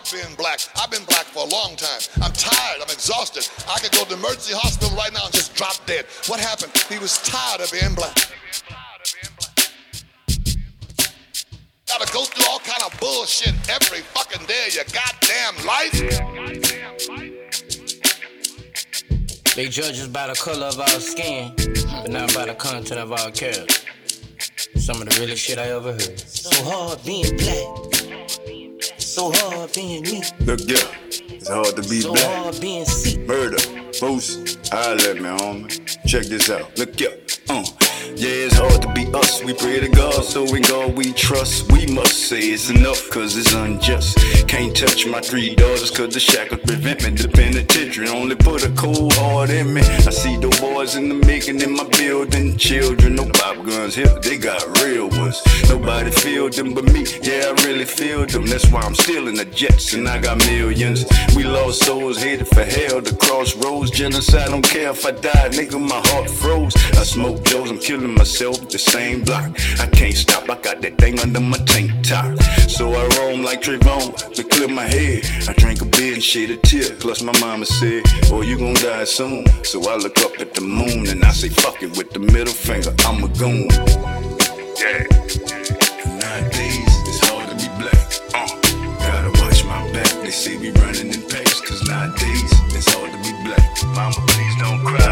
being black. I've been black for a long time. I'm tired. I'm exhausted. I could go to the emergency hospital right now and just drop dead. What happened? He was tired of being black. Gotta go through all kind of bullshit every fucking day of your goddamn life. They judge us by the color of our skin, but not by the content of our character. Some of the realest shit I ever heard. So hard being black. So hard being me. Look, yeah, it's hard to be so black. So hard being sick. Murder, Boosie, holla at me, homie. Check this out. Look, yeah, yeah, it's hard to be us. We pray to God, so in God we trust. We must say it's enough, cause it's unjust. Can't touch my 3 daughters, cause the shackles prevent me. The penitentiary only put a cold heart in me. I see the boys in the making in my building. Children, no pop guns here, they got real ones. Nobody feel them but me, yeah, I really feel them. That's why I'm still in the jets and I got millions. We lost souls, headed for hell, the crossroads. Genocide, don't care if I die, nigga, my heart froze. I smoke Joes, I'm killing myself, the same block. I can't stop, I got that thing under my tank top. So I roam like Trayvon to clear my head. I drank a beer and shed a tear. Plus my mama said, oh, you gon' die soon. So I look up at the moon and I say, fuck it with the middle finger, I'm a goon. Yeah. Nowadays, it's hard to be black. Gotta watch my back, they say we running in pace. Cause nowadays, it's hard to be black. Mama, please don't cry.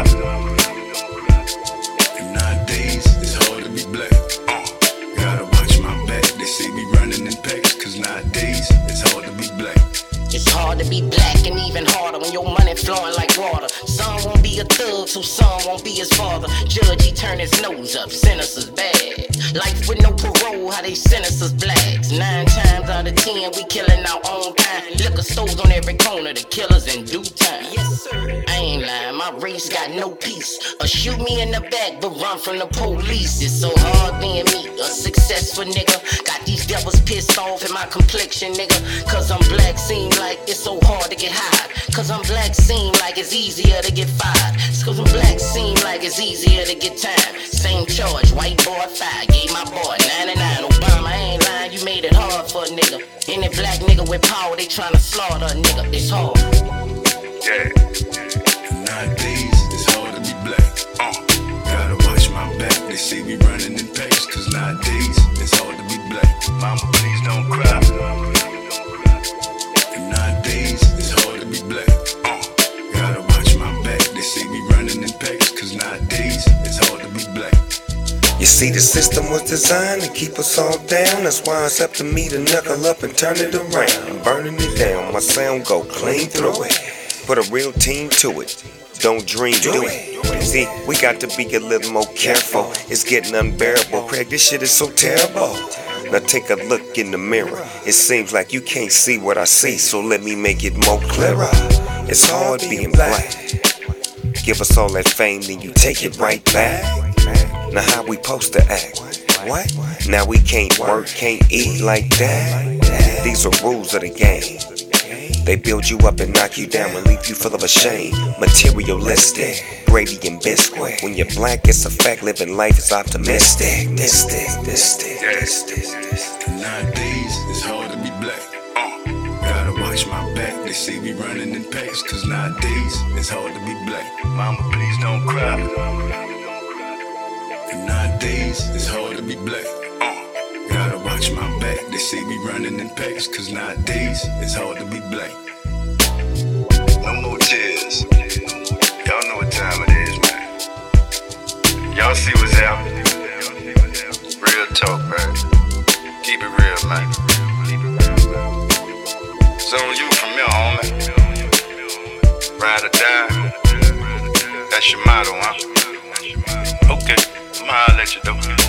Nowadays, it's hard to be black. Gotta watch my back, they say we running in pace. Cause nowadays, it's hard to be black. It's hard to be black and even harder when your money flowing like water. Son won't be a thug, so son won't be his father. Judge, he turn his nose up, sentence is bad. Life with no parole, how they sentence us blacks. 9 times out of 10, we killing our own kind. Liquor stores on every corner, the killers in due time. Yes, sir. I ain't lying, my race got no peace. Or shoot me in the back, but run from the police. It's so hard being me, a successful nigga. Got these devils pissed off in my complexion, nigga. Cause I'm black, seem like it's so hard to get high. Cause I'm black, seem like it's easier to get fired. Cause I'm black, seem like it's easier to get time. Same charge, white boy 5, gave my boy 99. Obama, I ain't lying, you made it hard for a nigga. Any black nigga with power, they tryna slaughter a nigga. It's hard. Yeah. Nowadays, it's hard to be black. Gotta watch my back, they say we running in pace. Cause nowadays, it's hard to be black. Mama, please don't cry. Nowadays, it's hard to be black. Gotta watch my back, they say we running in pace. Cause nowadays, it's hard to be black. You see, the system was designed to keep us all down. That's why it's up to me to knuckle up and turn it around. I'm burning it down, my sound go clean through it. Put a real team to it. Don't dream, do it. See, we got to be a little more careful. It's getting unbearable. Craig, this shit is so terrible. Now take a look in the mirror. It seems like you can't see what I see, so let me make it more clearer. It's hard being black. Give us all that fame, then you take it right back. Now how we supposed to act? What? Now we can't work, can't eat like that. These are rules of the game. They build you up and knock you down and leave you full of a shame. Materialistic, Brady and Biscuit. When you're black, it's a fact, living life is optimistic. This. Nowadays, it's hard to be black. Gotta watch my back, they say we running in pace. Cause nowadays, it's hard to be black. Mama, please don't cry. Nowadays, it's hard to be black. Gotta watch my back, they say we running in pace. Cause nowadays, it's hard to be black. No more tears. Y'all know what time it is, man. Y'all see what's happening. Real talk, man. Keep it real, man. It's on you from here, homie. Ride or die. That's your motto, huh? Okay, I'ma holler at you though.